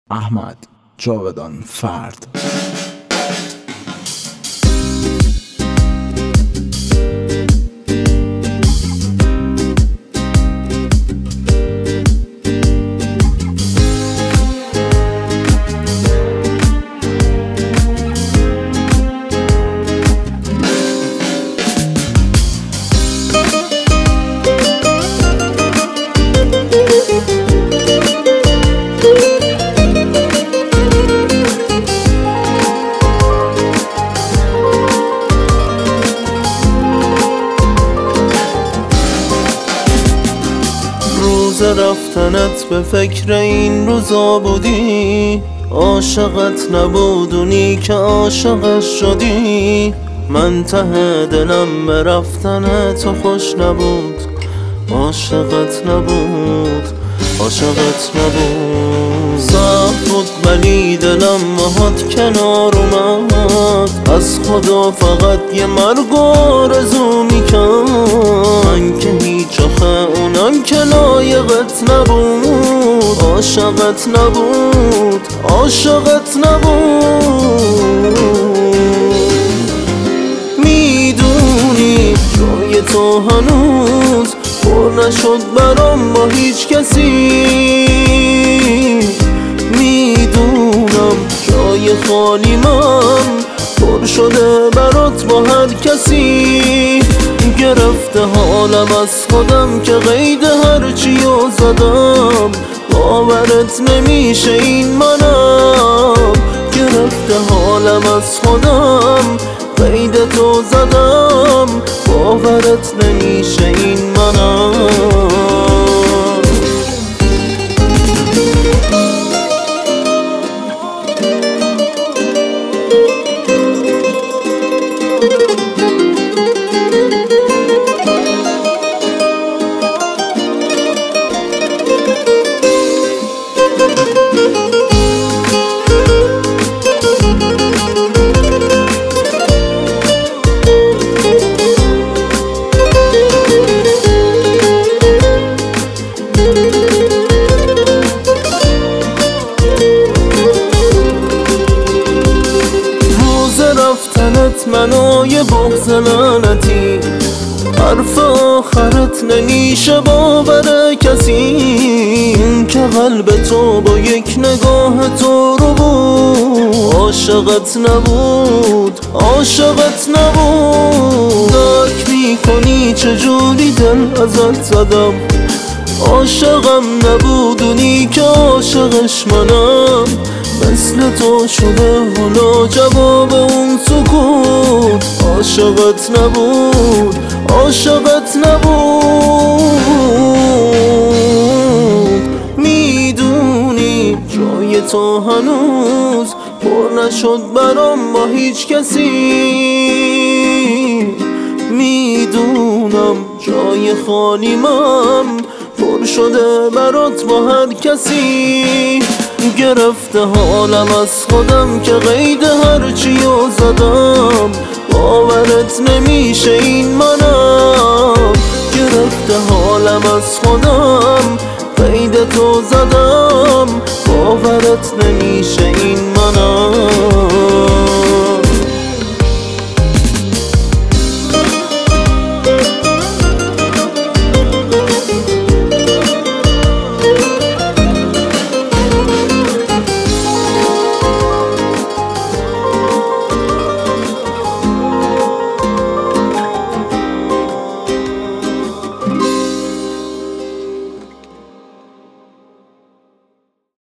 احمد جاودان فرد. روز رفتنت به فکر این روزا بودی، عاشقت نبودونی که عاشقش شدی. من ته دلم به رفتن تو خوش نبود، عاشقت نبود، عاشقت نبود. سخت بود ولی دلم باهات کنار اومد، از خدا فقط یه مرگ آرزو میکرد. من که هیچ آخه اونم که لایقت نبود، عاشقت نبود، عاشقت نبود. میدونی جای تو هنوز پر نشد برام با هیچ کسی، میدونم جای خالی من پر شده برات با هر کسی. گرفته حالم از خودم که قید هرچیو زدم، باورت نمیشه این منم. گرفته حالم از خودم قید تو زدم، باورت نمیشه این منم. منو یه بغض لعنتی، حرف آخرت نمیشه باور کسی. این که قلب تو با یک نگاه تو رو بود، عاشقت نبود، عاشقت نبود. درک میکنی چجوری دل ازت زدم، عاشقم نبودونی که عاشقش منم. مثل تو شده حالا جواب اون سکوت، عاشقت نبود، عاشقت نبود. میدونی جای تو هنوز پر نشد برام با هیچ کسی، میدونم جای خالی من پر شده برات با هر کسی. گرفته حالم از خودم که قید هرچیو زدم، باورت نمیشه این منم. گرفته حالم از خودم قید تو زدم، باورت نمیشه این